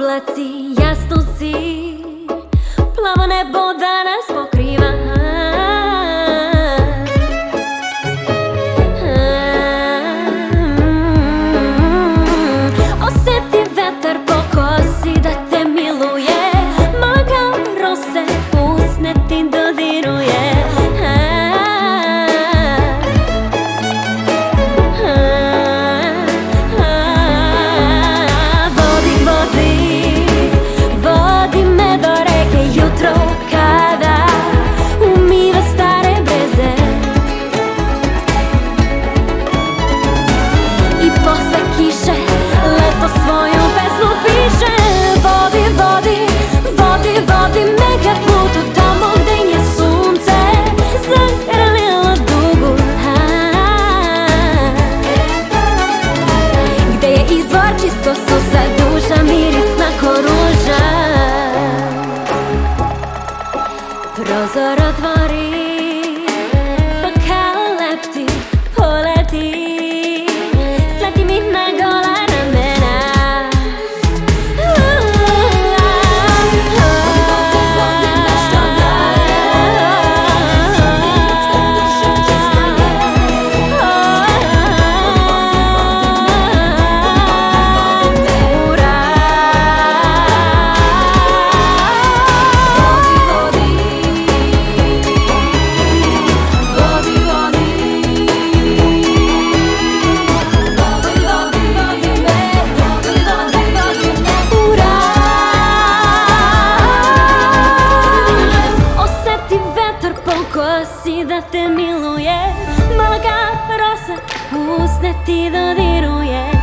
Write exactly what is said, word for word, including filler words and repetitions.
oblaci, jastuci, plavo nebo da nas pokriva. Osjeti vetar po kosi da te miluje, malo kao rose usne ti dodiruje. Čisto suza duša, mirisna ko ruža. Prozor otvori, pa kao leptir poleti, sleti mi na gola ramena. Kosi da te miluje, mala kao rosa usne ti dodiruje.